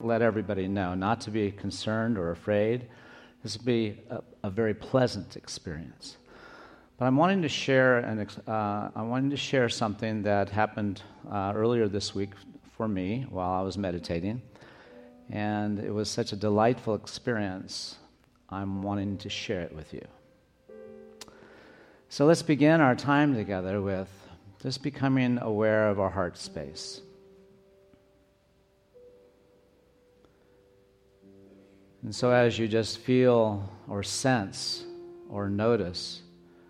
let everybody know not to be concerned or afraid. This will be a very pleasant experience. But I'm wanting to share something that happened earlier this week for me while I was meditating, and it was such a delightful experience. I'm wanting to share it with you. So let's begin our time together with just becoming aware of our heart space. And so as you just feel or sense or notice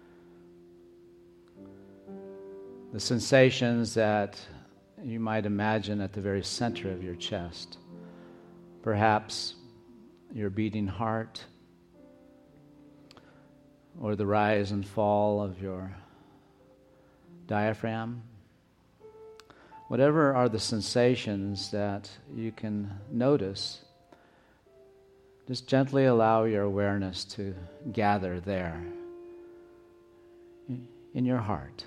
the sensations that you might imagine at the very center of your chest, perhaps your beating heart, or the rise and fall of your diaphragm. Whatever are the sensations that you can notice, just gently allow your awareness to gather there in your heart.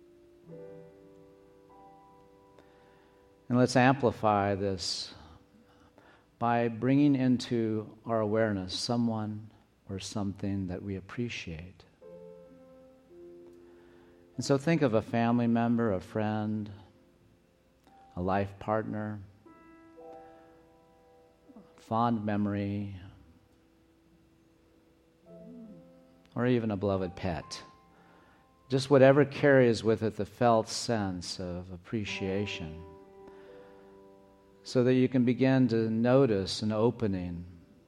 And let's amplify this by bringing into our awareness someone or something that we appreciate. And so think of a family member, a friend, a life partner, fond memory, or even a beloved pet. Just whatever carries with it the felt sense of appreciation, so that you can begin to notice an opening,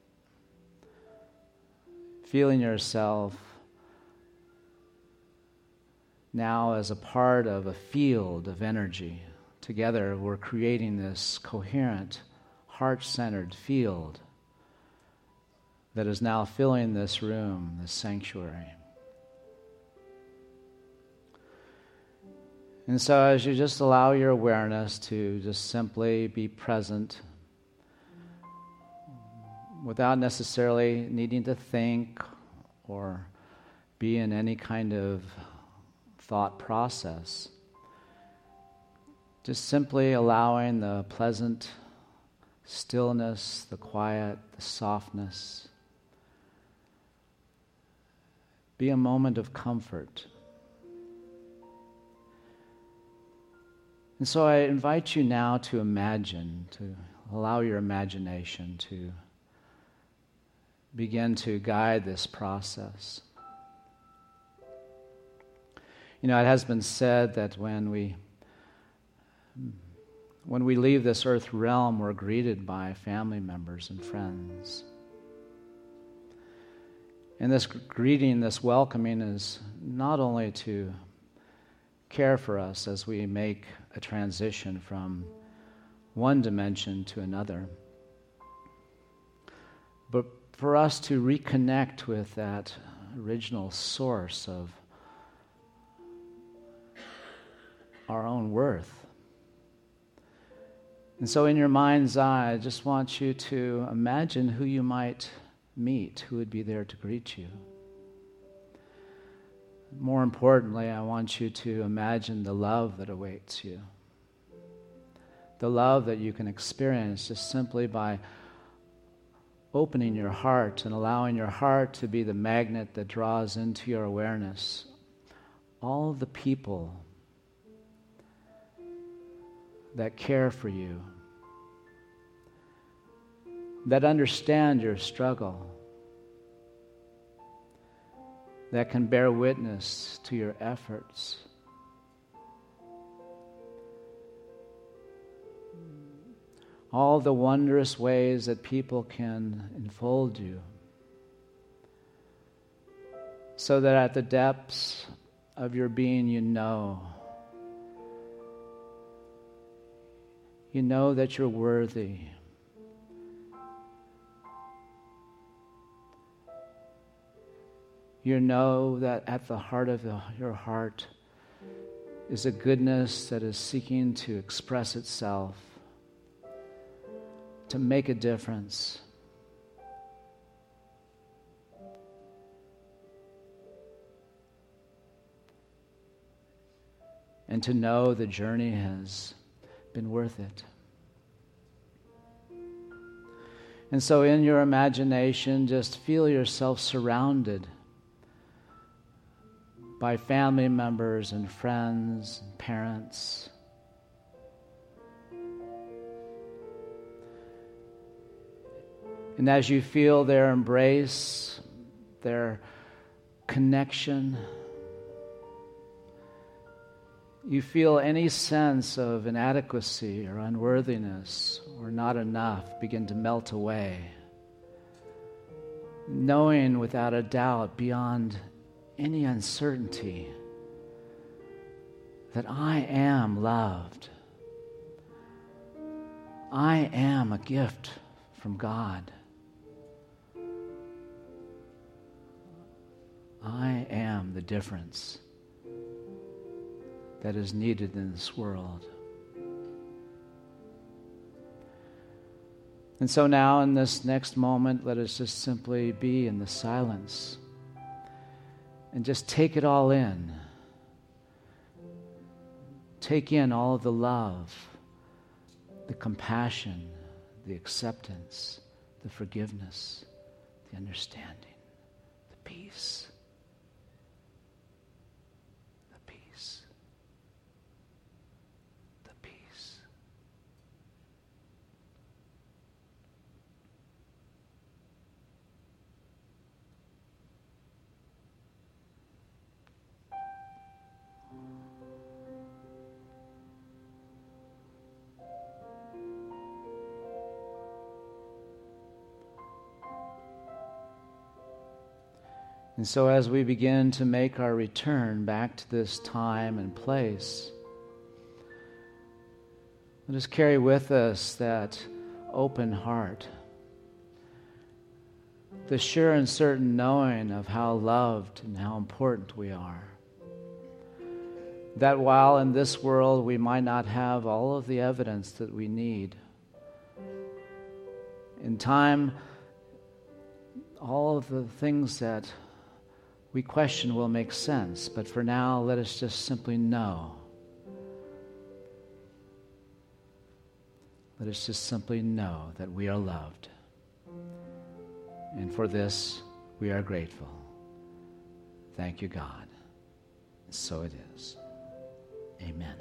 feeling yourself now as a part of a field of energy. Together we're creating this coherent, heart-centered field that is now filling this room, this sanctuary. And so as you just allow your awareness to just simply be present without necessarily needing to think or be in any kind of thought process, just simply allowing the pleasant stillness, the quiet, the softness, be a moment of comfort. And so I invite you now to imagine, to allow your imagination to begin to guide this process. You know, it has been said that when we leave this earth realm, we're greeted by family members and friends. And this greeting, this welcoming is not only to care for us as we make a transition from one dimension to another, but for us to reconnect with that original source of our own worth. And so in your mind's eye, I just want you to imagine who you might meet, who would be there to greet you. More importantly, I want you to imagine the love that awaits you. The love that you can experience just simply by opening your heart and allowing your heart to be the magnet that draws into your awareness all of the people that care for you, that understand your struggle, that can bear witness to your efforts. All the wondrous ways that people can enfold you, so that at the depths of your being you know that you're worthy. You know that at the heart of your heart is a goodness that is seeking to express itself, to make a difference. And to know the journey has been worth it. And so in your imagination, just feel yourself surrounded by family members and friends and parents. And as you feel their embrace, their connection, you feel any sense of inadequacy or unworthiness or not enough begin to melt away, knowing without a doubt, beyond any uncertainty, that I am loved. I am a gift from God. I am the difference that is needed in this world. And so now in this next moment, let us just simply be in the silence and just take it all in. Take in all of the love, the compassion, the acceptance, the forgiveness, the understanding, the peace. And so as we begin to make our return back to this time and place, let us carry with us that open heart, the sure and certain knowing of how loved and how important we are. That while in this world we might not have all of the evidence that we need, in time, all of the things that we question will make sense, but for now, let us just simply know. Let us just simply know that we are loved. And for this, we are grateful. Thank you, God. So it is. Amen.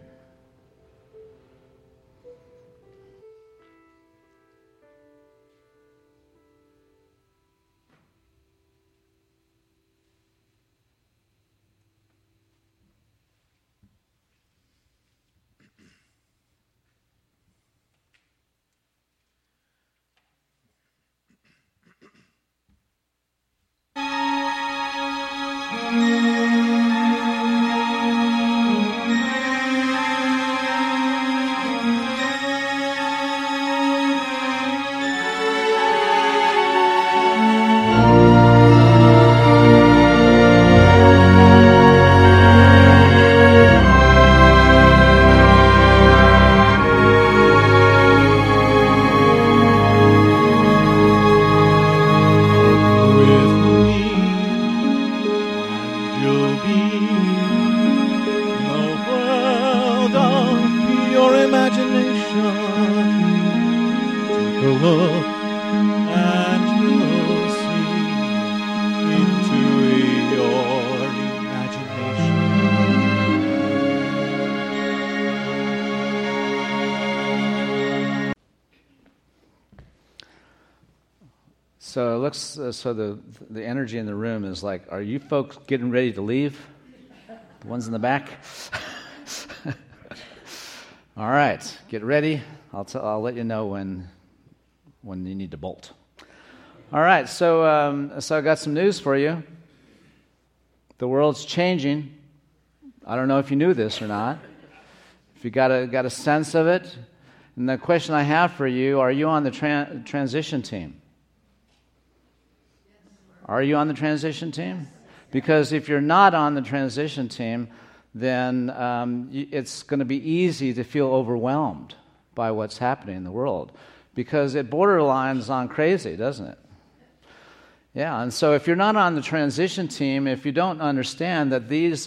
So it looks, the energy in the room is like, are you folks getting ready to leave? The ones in the back? All right, get ready. I'll let you know when you need to bolt. All right, so I got some news for you. The world's changing. I don't know if you knew this or not. If you got a sense of it. And the question I have for you, are you on the transition team? Are you on the transition team? Because if you're not on the transition team, then it's going to be easy to feel overwhelmed by what's happening in the world. Because it borderlines on crazy, doesn't it? Yeah, and so if you're not on the transition team, if you don't understand that these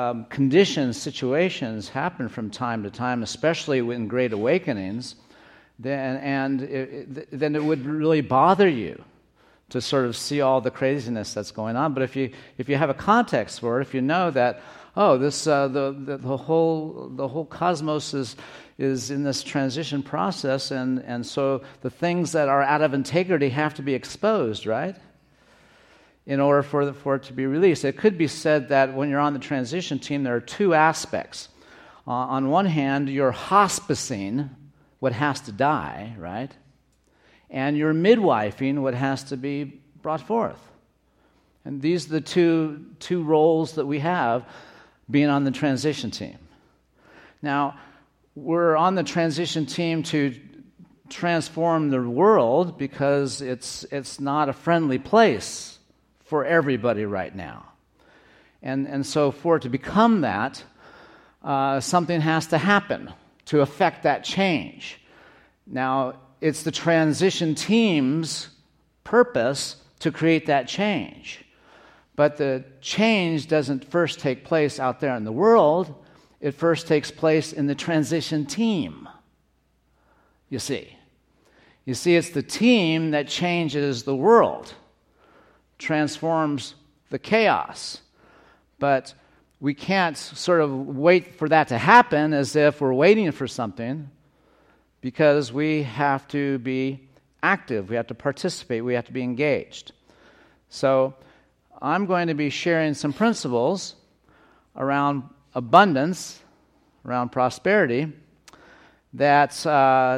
conditions, situations happen from time to time, especially in great awakenings, then it would really bother you to sort of see all the craziness that's going on. But if you have a context for it, if you know that, oh, this the whole cosmos is in this transition process, and so the things that are out of integrity have to be exposed, right? In order for it to be released. It could be said that when you're on the transition team, there are two aspects. On one hand, you're hospicing what has to die, right? And you're midwifing what has to be brought forth. And these are the two roles that we have being on the transition team. Now, we're on the transition team to transform the world because it's not a friendly place for everybody right now. And so for it to become that, something has to happen to affect that change. Now, it's the transition team's purpose to create that change. But the change doesn't first take place out there in the world. It first takes place in the transition team, you see. You see, it's the team that changes the world, transforms the chaos. But we can't sort of wait for that to happen as if we're waiting for something, because we have to be active, we have to participate, we have to be engaged. So I'm going to be sharing some principles around abundance, around prosperity, that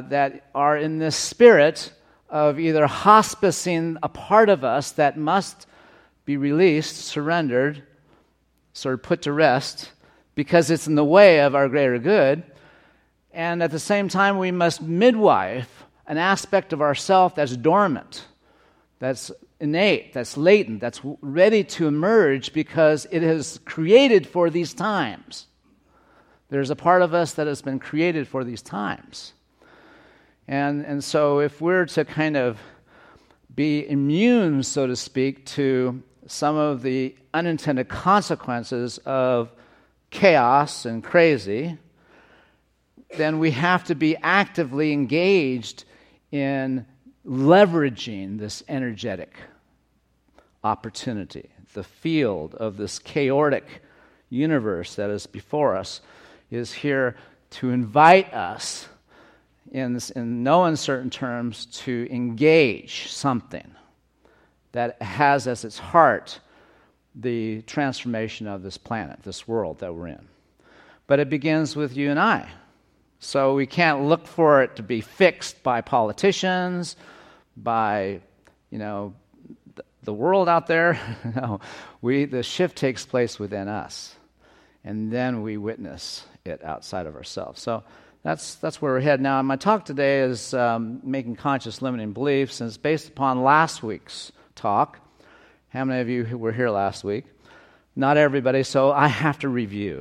are in this spirit of either hospicing a part of us that must be released, surrendered, sort of put to rest, because it's in the way of our greater good, and at the same time we must midwife an aspect of ourself that's dormant, that's innate, that's latent, that's ready to emerge because it is created for these times. There's a part of us that has been created for these times. And so if we're to kind of be immune, so to speak, to some of the unintended consequences of chaos and crazy, then we have to be actively engaged in leveraging this energetic opportunity. The field of this chaotic universe that is before us is here to invite us, in no uncertain terms, to engage something that has as its heart the transformation of this planet, this world that we're in. But it begins with you and I. So we can't look for it to be fixed by politicians, by, the world out there. No, the shift takes place within us, and then we witness it outside of ourselves. So that's where we're headed. Now, my talk today is making conscious limiting beliefs, and it's based upon last week's talk. How many of you were here last week? Not everybody, so I have to review.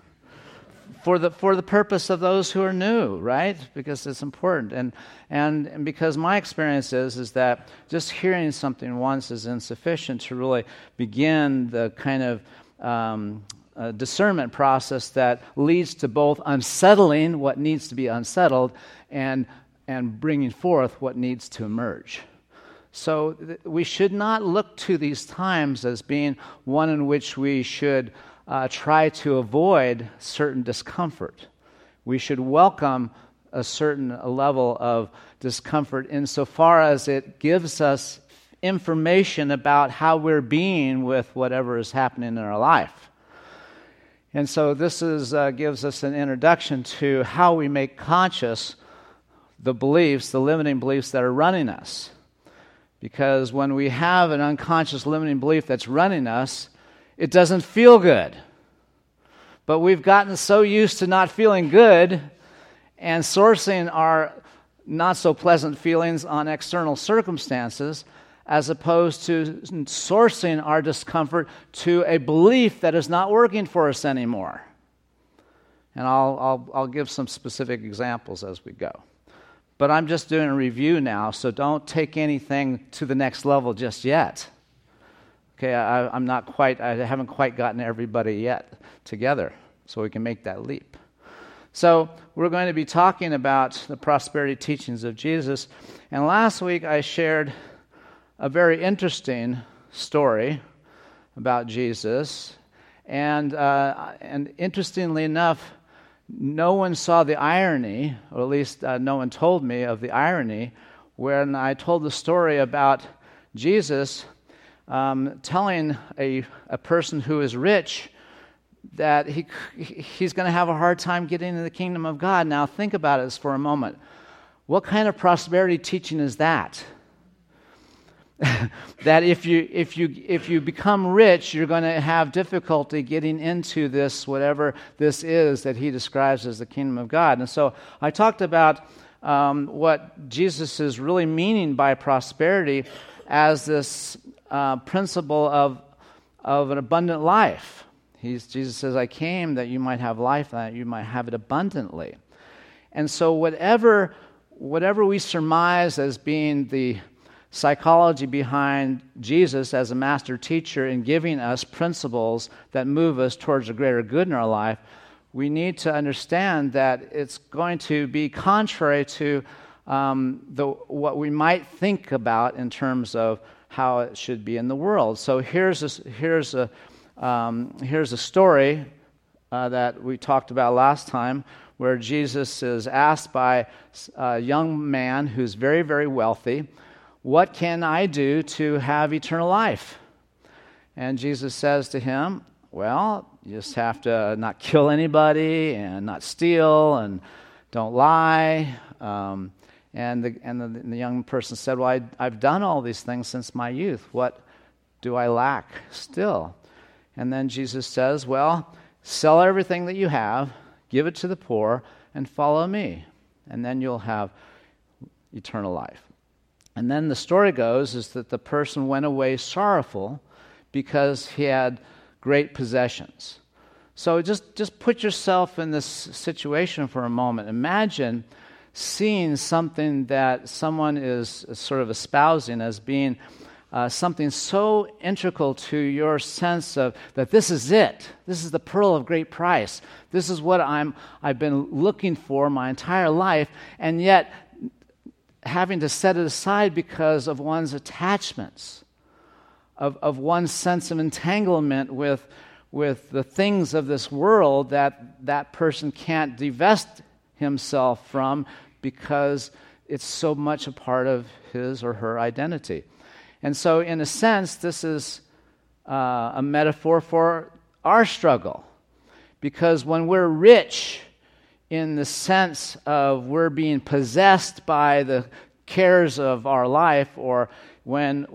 For the purpose of those who are new, right? Because it's important. And because my experience is that just hearing something once is insufficient to really begin the kind of discernment process that leads to both unsettling what needs to be unsettled and bringing forth what needs to emerge. So we should not look to these times as being one in which we should try to avoid certain discomfort. We should welcome a certain level of discomfort insofar as it gives us information about how we're being with whatever is happening in our life. And so this gives us an introduction to how we make conscious the beliefs, the limiting beliefs that are running us. Because when we have an unconscious limiting belief that's running us, it doesn't feel good. But we've gotten so used to not feeling good and sourcing our not so pleasant feelings on external circumstances, as opposed to sourcing our discomfort to a belief that is not working for us anymore. And I'll give some specific examples as we go. But I'm just doing a review now, so don't take anything to the next level just yet. Okay, I haven't quite gotten everybody yet together, so we can make that leap. So we're going to be talking about the prosperity teachings of Jesus. And last week I shared a very interesting story about Jesus. And interestingly enough, no one saw the irony, or at least no one told me of the irony, when I told the story about Jesus telling a person who is rich that he's going to have a hard time getting into the kingdom of God. Now think about this for a moment. What kind of prosperity teaching is that? That if you become rich, you're going to have difficulty getting into this, whatever this is that he describes as the kingdom of God. And so I talked about what Jesus is really meaning by prosperity as this principle of an abundant life. Jesus says, I came that you might have life, that you might have it abundantly. And so whatever we surmise as being the psychology behind Jesus as a master teacher in giving us principles that move us towards a greater good in our life, we need to understand that it's going to be contrary to what we might think about in terms of how it should be in the world. So here's a story that we talked about last time, where Jesus is asked by a young man who's very, very wealthy, what can I do to have eternal life? And Jesus says to him, well, you just have to not kill anybody and not steal and don't lie. And the young person said, well, I've done all these things since my youth. What do I lack still? And then Jesus says, well, sell everything that you have, give it to the poor, and follow me. And then you'll have eternal life. And then the story goes is that the person went away sorrowful because he had great possessions. So just put yourself in this situation for a moment. Imagine seeing something that someone is sort of espousing as being something so integral to your sense of that this is it. This is the pearl of great price. This is what I've been looking for my entire life, and yet having to set it aside because of one's attachments, of one's sense of entanglement with the things of this world that person can't divest himself from because it's so much a part of his or her identity. And so, in a sense, this is a metaphor for our struggle. Because when we're rich, in the sense of we're being possessed by the cares of our life, or when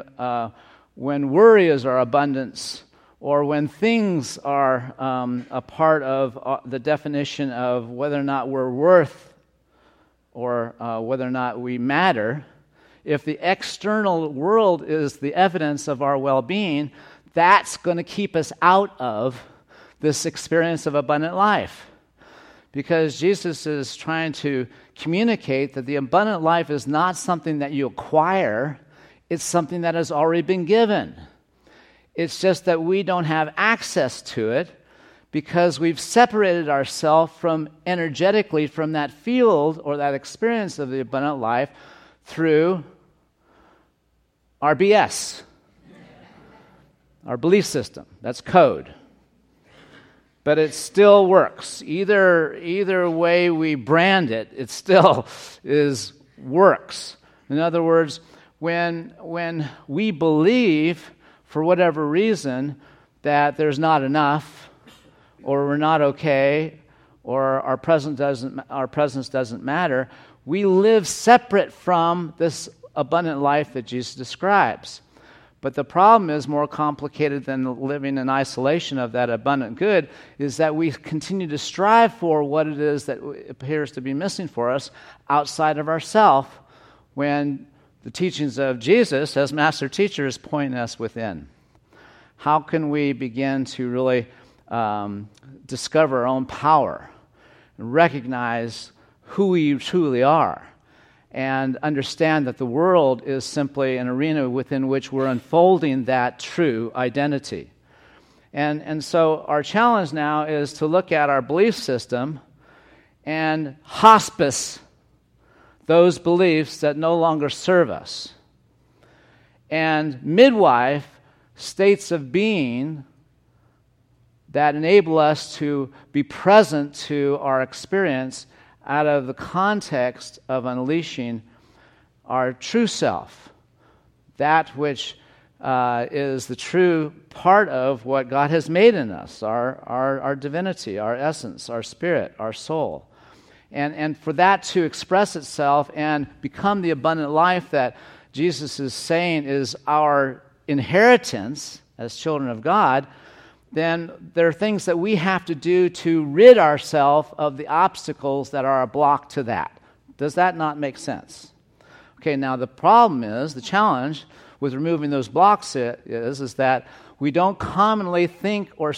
worry is our abundance, or when things are a part of the definition of whether or not we're worth or whether or not we matter, if the external world is the evidence of our well-being, that's going to keep us out of this experience of abundant life. Because Jesus is trying to communicate that the abundant life is not something that you acquire, it's something that has already been given. It's just that we don't have access to it because we've separated ourselves energetically from that field or that experience of the abundant life through our BS, our belief system. That's code. But it still works. Either way we brand it, it still works. In other words, when we believe, for whatever reason, that there's not enough, or we're not okay, or our presence doesn't matter, we live separate from this abundant life that Jesus describes. But the problem is more complicated than living in isolation of that abundant good, is that we continue to strive for what it is that appears to be missing for us outside of ourselves, when the teachings of Jesus as master teacher is pointing us within. How can we begin to really discover our own power and recognize who we truly are, and understand that the world is simply an arena within which we're unfolding that true identity. And so our challenge now is to look at our belief system and hospice those beliefs that no longer serve us. And midwife states of being that enable us to be present to our experience out of the context of unleashing our true self, that which is the true part of what God has made in us, our divinity, our essence, our spirit, our soul. And for that to express itself and become the abundant life that Jesus is saying is our inheritance as children of God, then there are things that we have to do to rid ourselves of the obstacles that are a block to that. Does that not make sense? Okay, now the problem is, the challenge with removing those blocks is that we don't commonly think or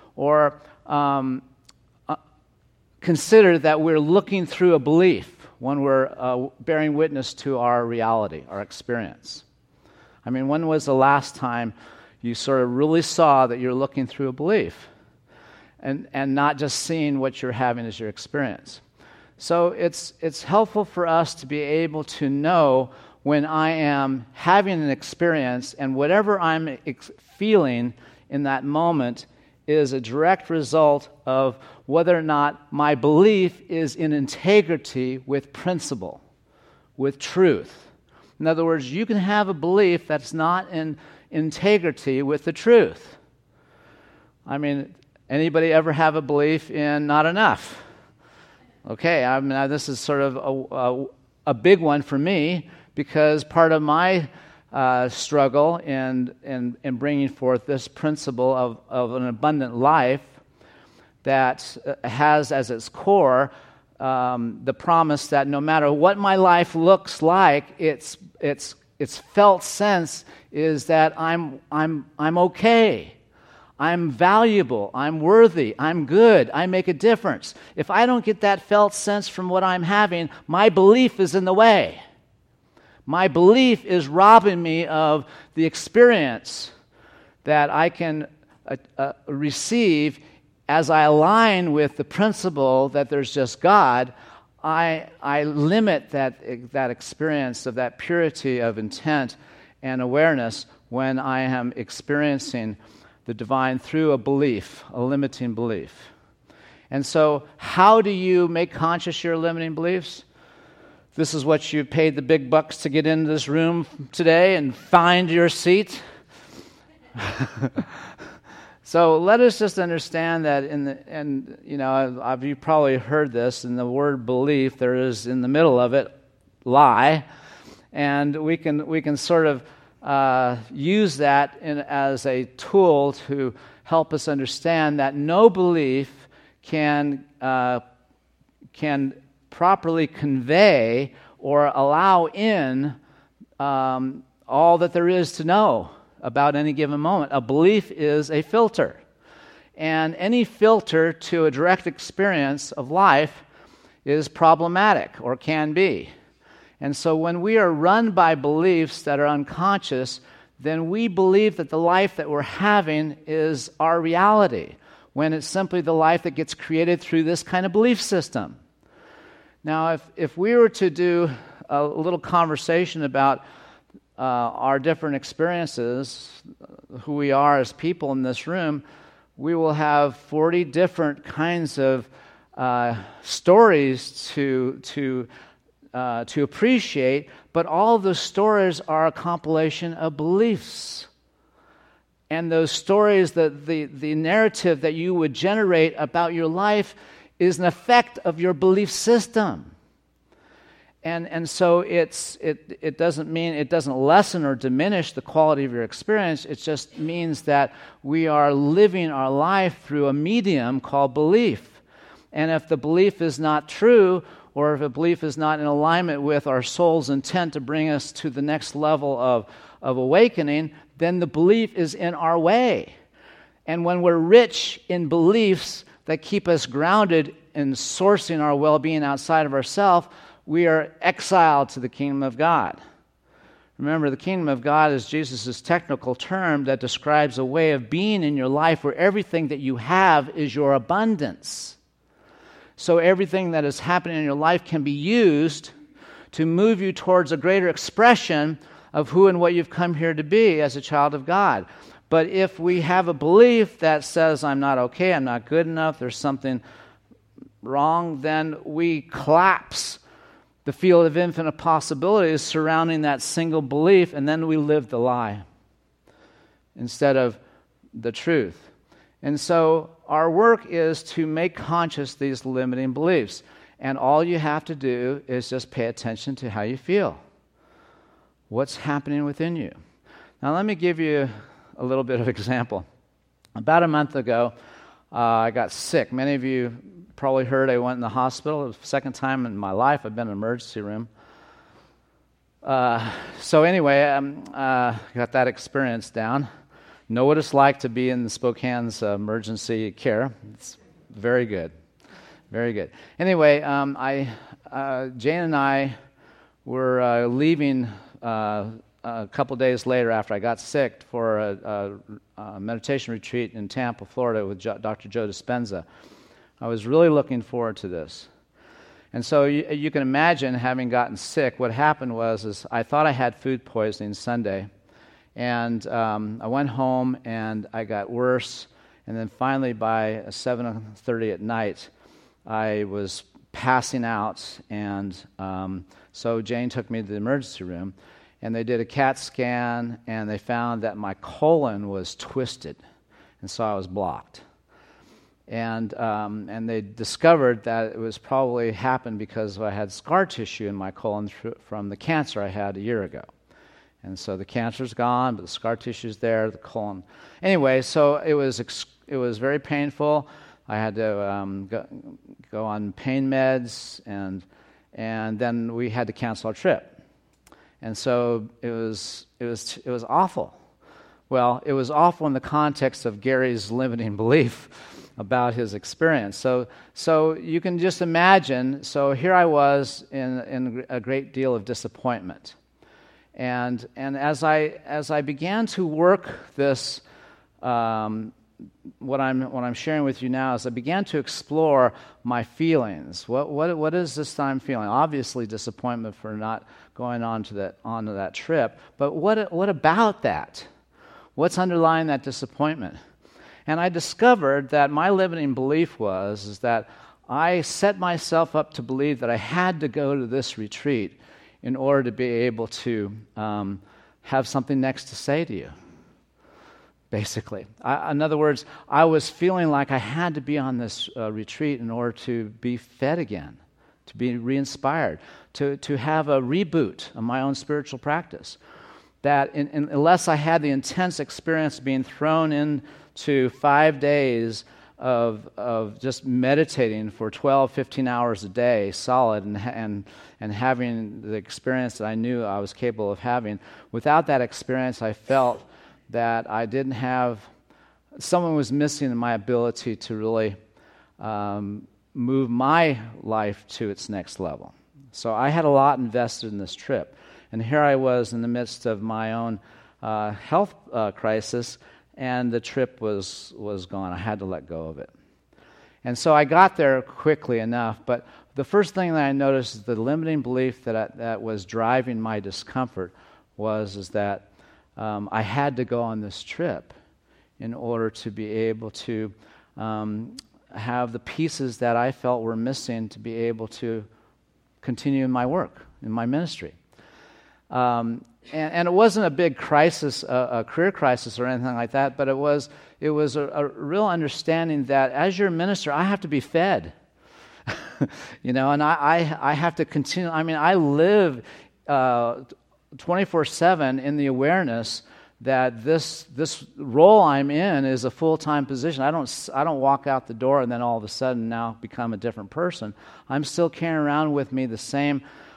consider that we're looking through a belief when we're bearing witness to our reality, our experience. I mean, when was the last time you sort of really saw that you're looking through a belief and not just seeing what you're having as your experience? So it's helpful for us to be able to know when I am having an experience and whatever I'm feeling in that moment is a direct result of whether or not my belief is in integrity with principle, with truth. In other words, you can have a belief that's not in integrity with the truth. I mean, anybody ever have a belief in not enough? Okay, I mean, this is sort of a big one for me because part of my struggle in bringing forth this principle of an abundant life that has as its core the promise that no matter what my life looks like, its felt sense is that I'm okay, I'm valuable, I'm worthy, I'm good, I make a difference. If I don't get that felt sense from what I'm having, my belief is in the way. My belief is robbing me of the experience that I can receive as I align with the principle that there's just God. I limit that experience of that purity of intent and awareness when I am experiencing the divine through a belief, a limiting belief. And so how do you make conscious your limiting beliefs? This is what you paid the big bucks to get into this room today and find your seat. So let us just understand that you've probably heard this, in the word belief, there is in the middle of it lie, and we can sort of use that as a tool to help us understand that no belief can properly convey or allow in all that there is to know about any given moment. A belief is a filter. And any filter to a direct experience of life is problematic or can be. And so when we are run by beliefs that are unconscious, then we believe that the life that we're having is our reality, when it's simply the life that gets created through this kind of belief system. Now, if we were to do a little conversation about our different experiences, who we are as people in this room, we will have 40 different kinds of stories to appreciate, but all of those stories are a compilation of beliefs. And those stories, the narrative that you would generate about your life is an effect of your belief system. And so it doesn't lessen or diminish the quality of your experience. It just means that we are living our life through a medium called belief. And if the belief is not true, or if a belief is not in alignment with our soul's intent to bring us to the next level of awakening, then the belief is in our way. And when we're rich in beliefs that keep us grounded in sourcing our well-being outside of ourselves, we are exiled to the kingdom of God. Remember, the kingdom of God is Jesus' technical term that describes a way of being in your life where everything that you have is your abundance. so everything that is happening in your life can be used to move you towards a greater expression of who and what you've come here to be as a child of God. But if we have a belief that says, I'm not okay, I'm not good enough, there's something wrong, then we collapse the field of infinite possibilities surrounding that single belief, and then we live the lie instead of the truth. And so our work is to make conscious these limiting beliefs. And all you have to do is just pay attention to how you feel. What's happening within you? Now let me give you a little bit of example. About a month ago, I got sick. Many of you probably heard I went in the hospital. It was the second time in my life I've been in an emergency room. So anyway, got that experience down. Know what it's like to be in Spokane's emergency care. It's very good. Very good. Anyway, Jane and I were leaving a couple days later after I got sick for a meditation retreat in Tampa, Florida with Dr. Joe Dispenza. I was really looking forward to this. And so you can imagine, having gotten sick, what happened was I thought I had food poisoning Sunday. And I went home and I got worse. And then finally by 7:30 at night, I was passing out. And so Jane took me to the emergency room. And they did a CAT scan, and they found that my colon was twisted. And so I was blocked. And they discovered that it was probably happened because I had scar tissue in my colon from the cancer I had a year ago. And so the cancer's gone, but the scar tissue's there, the colon. Anyway, so it was very painful. I had to go on pain meds, and then we had to cancel our trip. And so it was awful. Well, it was awful in the context of Gary's limiting belief about his experience. So you can just imagine. So here I was in a great deal of disappointment. And as I began to work this, what I'm sharing with you now is I began to explore my feelings. What is this that I'm feeling? Obviously, disappointment for not going onto that trip. But what about that? What's underlying that disappointment? And I discovered that my limiting belief is that I set myself up to believe that I had to go to this retreat in order to be able to have something next to say to you, basically. In other words, I was feeling like I had to be on this retreat in order to be fed again, to be re-inspired, to have a reboot of my own spiritual practice. That unless I had the intense experience of being thrown into 5 days of just meditating for 12, 15 hours a day, solid, and having the experience that I knew I was capable of having. Without that experience, I felt that I didn't have, someone was missing in my ability to really move my life to its next level. So I had a lot invested in this trip. And here I was in the midst of my own health crisis, and the trip was gone. I had to let go of it. And so I got there quickly enough, but the first thing that I noticed is the limiting belief that was driving my discomfort is that I had to go on this trip in order to be able to have the pieces that I felt were missing to be able to continue in my work, in my ministry. And it wasn't a big crisis, a career crisis or anything like that, but it was a real understanding that as your minister, I have to be fed, and I have to continue. I mean, I live 24/7 in the awareness that this role I'm in is a full-time position. I don't walk out the door and then all of a sudden now become a different person. I'm still carrying around with me the same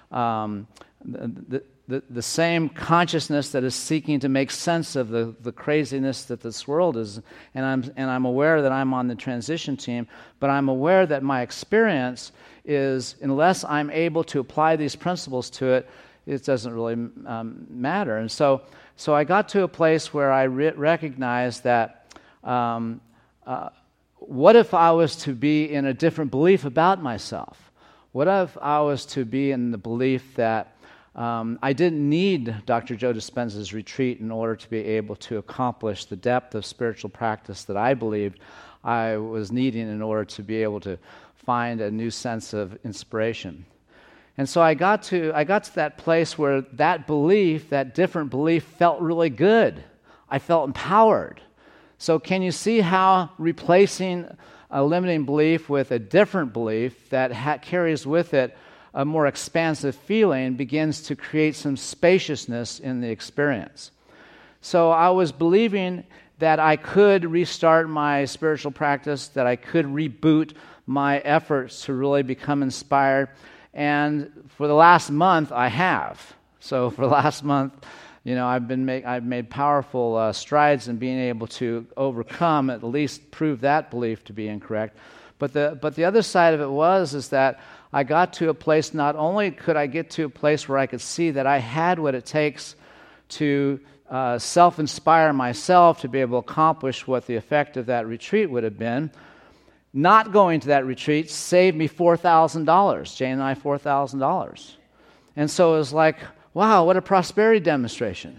the same consciousness that is seeking to make sense of the craziness that this world is, and I'm aware that I'm on the transition team, but I'm aware that my experience is, unless I'm able to apply these principles to it, it doesn't really matter. And so I got to a place where I recognized that what if I was to be in a different belief about myself? What if I was to be in the belief that I didn't need Dr. Joe Dispenza's retreat in order to be able to accomplish the depth of spiritual practice that I believed I was needing in order to be able to find a new sense of inspiration. And so I got to that place where that belief, that different belief, felt really good. I felt empowered. So can you see how replacing a limiting belief with a different belief that carries with it a more expansive feeling begins to create some spaciousness in the experience? So I was believing that I could restart my spiritual practice, that I could reboot my efforts to really become inspired. And for the last month, I have. So for the last month, I've made powerful strides in being able to overcome, at least prove that belief to be incorrect. But the other side of it is that I got to a place, not only could I get to a place where I could see that I had what it takes to self-inspire myself to be able to accomplish what the effect of that retreat would have been. Not going to that retreat saved me $4,000, Jane and I, $4,000. And so it was like, wow, what a prosperity demonstration.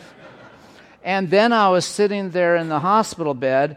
And then I was sitting there in the hospital bed.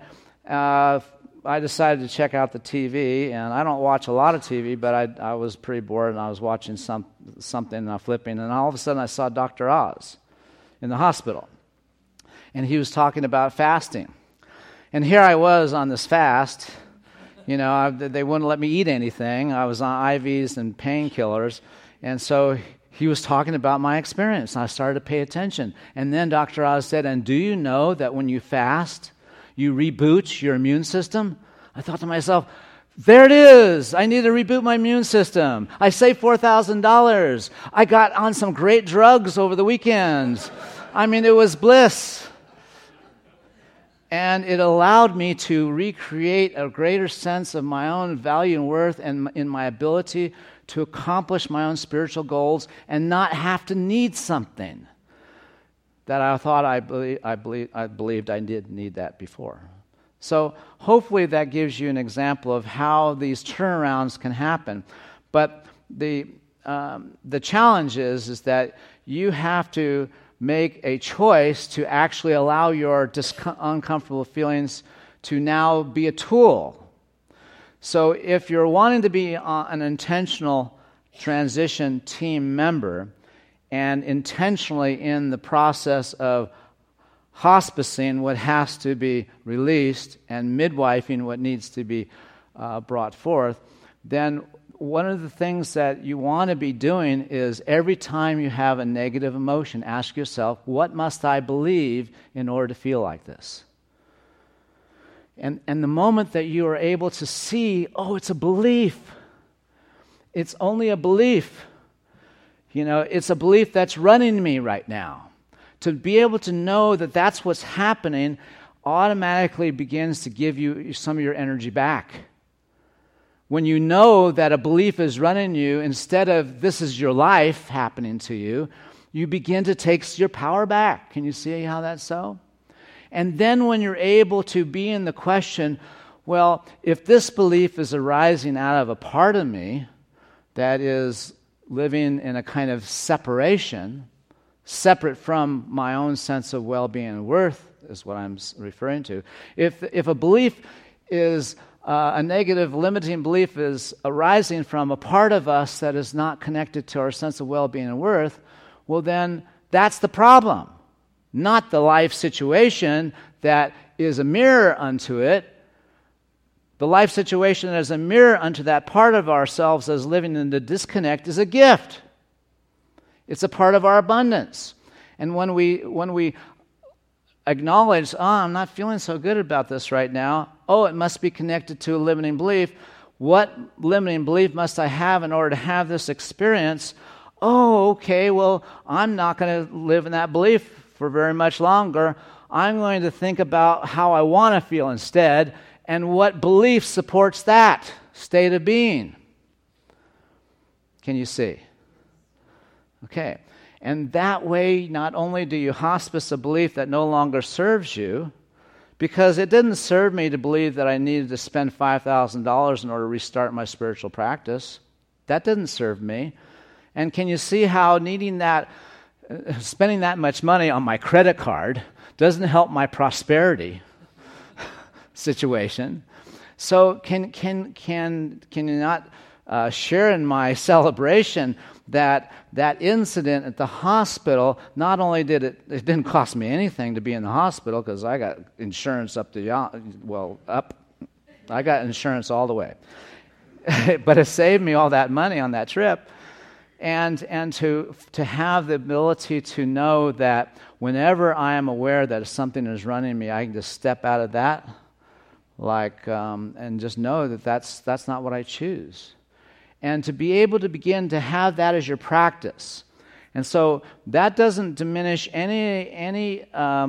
I decided to check out the TV, and I don't watch a lot of TV, but I was pretty bored, and I was watching something, and flipping, and all of a sudden I saw Dr. Oz in the hospital. And he was talking about fasting. And here I was on this fast. They wouldn't let me eat anything. I was on IVs and painkillers. And so he was talking about my experience, and I started to pay attention. And then Dr. Oz said, and do you know that when you fast, you reboot your immune system? I thought to myself, there it is. I need to reboot my immune system. I saved $4,000. I got on some great drugs over the weekends. It was bliss. And it allowed me to recreate a greater sense of my own value and worth and in my ability to accomplish my own spiritual goals and not have to need something that I thought I believed I did need that before. So hopefully that gives you an example of how these turnarounds can happen. But the challenge is that you have to make a choice to actually allow your uncomfortable feelings to now be a tool. So if you're wanting to be an intentional transition team member and intentionally in the process of hospicing what has to be released and midwifing what needs to be brought forth, then one of the things that you want to be doing is every time you have a negative emotion, ask yourself, what must I believe in order to feel like this? And the moment that you are able to see, oh, it's a belief. It's only a belief. It's a belief that's running me right now. To be able to know that that's what's happening automatically begins to give you some of your energy back. When you know that a belief is running you, instead of this is your life happening to you, you begin to take your power back. Can you see how that's so? And then when you're able to be in the question, well, if this belief is arising out of a part of me that is living in a kind of separation, separate from my own sense of well-being and worth, is what I'm referring to. If a belief is a negative, limiting belief is arising from a part of us that is not connected to our sense of well-being and worth, well then that's the problem, not the life situation that is a mirror unto it. The life situation that is a mirror unto that part of ourselves as living in the disconnect is a gift. It's a part of our abundance. And when we acknowledge, I'm not feeling so good about this right now. It must be connected to a limiting belief. What limiting belief must I have in order to have this experience? Okay, well, I'm not going to live in that belief for very much longer. I'm going to think about how I want to feel instead, and what belief supports that state of being. Can you see? Okay. And that way, not only do you hospice a belief that no longer serves you, because it didn't serve me to believe that I needed to spend $5,000 in order to restart my spiritual practice. That didn't serve me. And can you see how needing that, spending that much money on my credit card doesn't help my prosperity situation? So can you not share in my celebration that incident at the hospital? Not only did it didn't cost me anything to be in the hospital because I got insurance up. I got insurance all the way, but it saved me all that money on that trip. And to have the ability to know that whenever I am aware that something is running me, I can just step out of that, and just know that that's not what I choose. And to be able to begin to have that as your practice. And so that doesn't diminish anything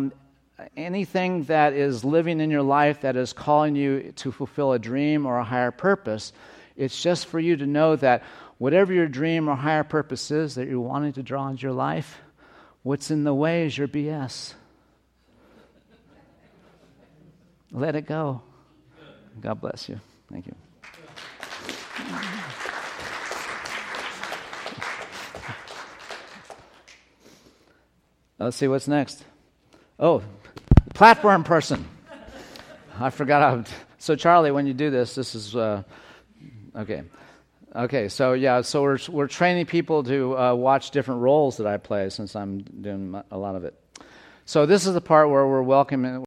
that is living in your life that is calling you to fulfill a dream or a higher purpose. It's just for you to know that whatever your dream or higher purpose is that you're wanting to draw into your life, what's in the way is your BS. Let it go. God bless you. Thank you. Let's see what's next. Oh, platform person. I forgot. So Charlie, when you do this is okay. Okay, so we're training people to watch different roles that I play since I'm doing a lot of it. So this is the part where we're welcoming.